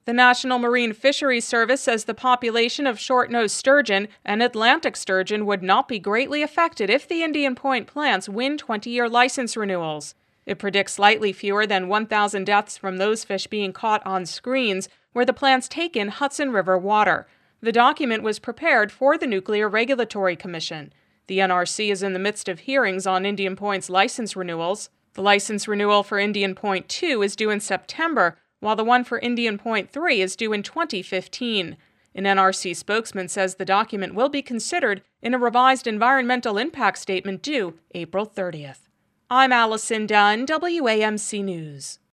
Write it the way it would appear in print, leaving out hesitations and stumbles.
The National Marine Fisheries Service says the population of short-nosed sturgeon and Atlantic sturgeon would not be greatly affected if the Indian Point plants win 20-year license renewals. It predicts slightly fewer than 1,000 deaths from those fish being caught on screens where the plants take in Hudson River water. The document was prepared for the Nuclear Regulatory Commission. The NRC is in the midst of hearings on Indian Point's license renewals. The license renewal for Indian Point 2 is due in September, while the one for Indian Point 3 is due in 2015. An NRC spokesman says the document will be considered in a revised environmental impact statement due April 30th. I'm Allison Dunn, WAMC News.